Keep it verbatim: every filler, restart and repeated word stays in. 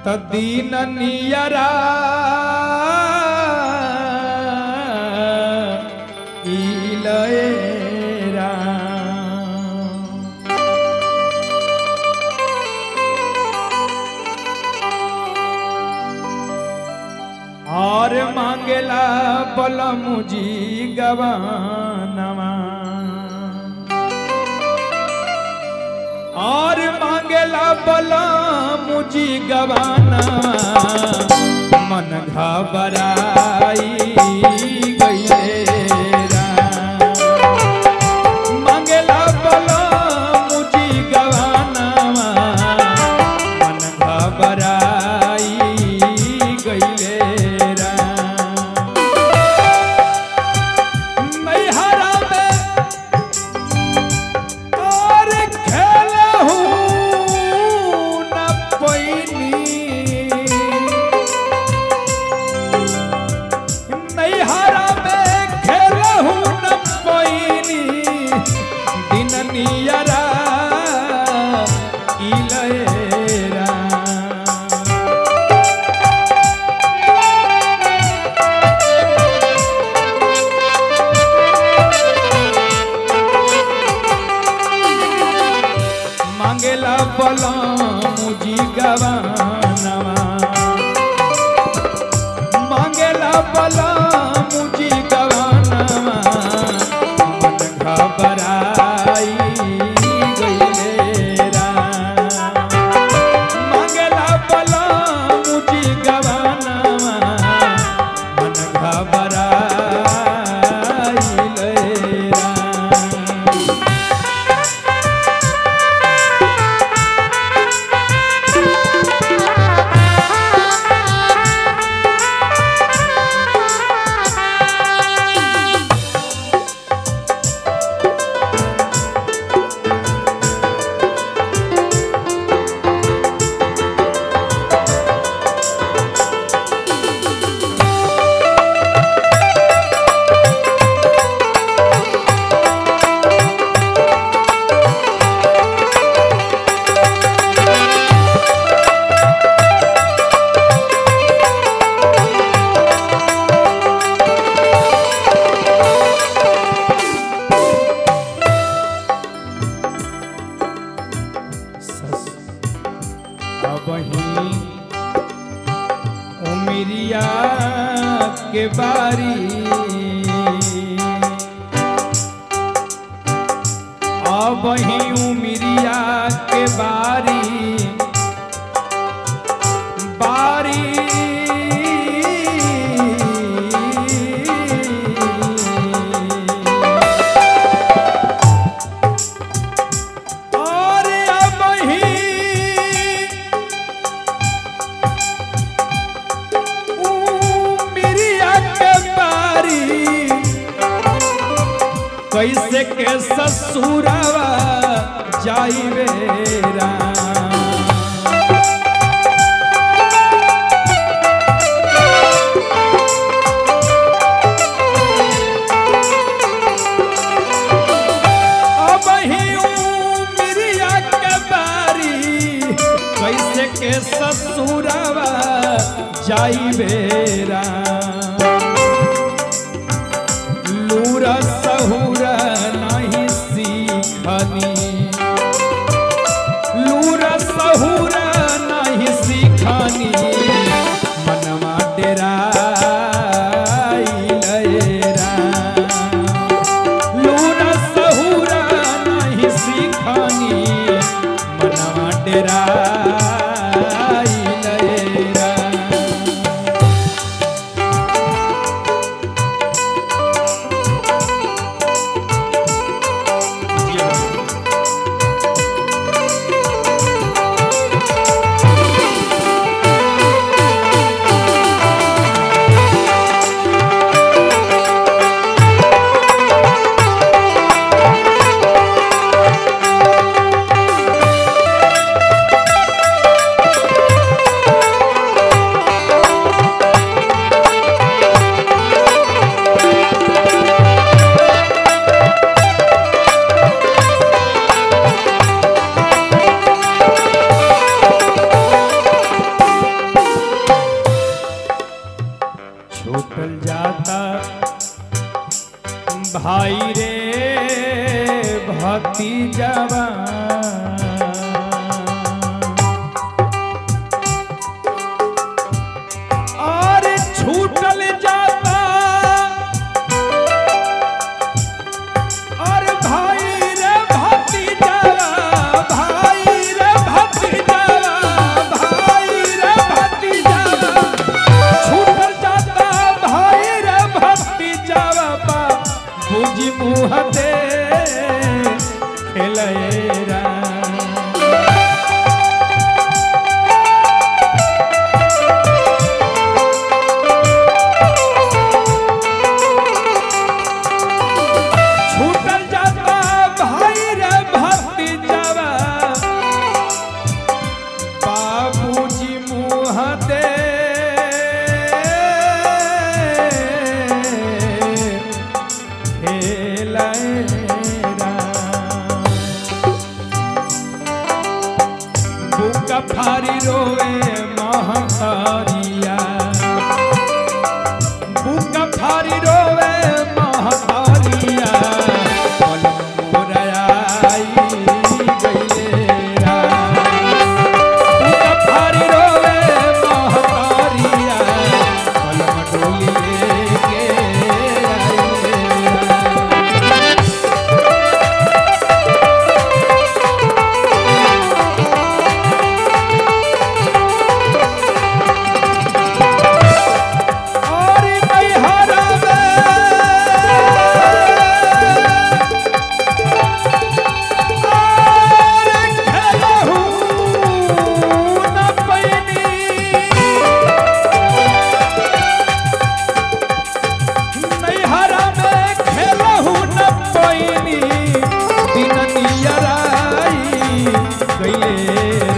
तदीन नियरा इलयरा और मांगेला बलमुजी गवानवा और मांगेला बलमुजी गवानवा मन घबराई गईलेरा मांगेला बलमुजी गवानवा मन घबराई गईलेरा मैहरा में और खेलहू न पैनी मैहरा में खेलहू न पैनी दिन नियरा इलयरा मांगेला बलमुजी गवानवा मांगेला बलमुजी गवानवा मन घबराई गईलेरा मांगेला बलमुजी गवानवा मन घबराई गईलेरा वहीं उमरिया के बारी अब वहीं उमरिया के बारी बारी कैसे के ससुरवा जाइबेरा अब ही उमरिया के बारी कैसे के ससुरवा जाइबेरा लूरा सहुरा नहीं सीखनी लूरा सहुरा नहीं सीखनी मनवा डेराइलेरा लूरा सहुरा नहीं सीखनी मनवा डेराइलेरा बुका फारी रोवे महतारिया बुका फारी रोवे महतारिया पलम मोराई गइले राम बुका फारी रोवे महतारिया पलम डोली लेके गइले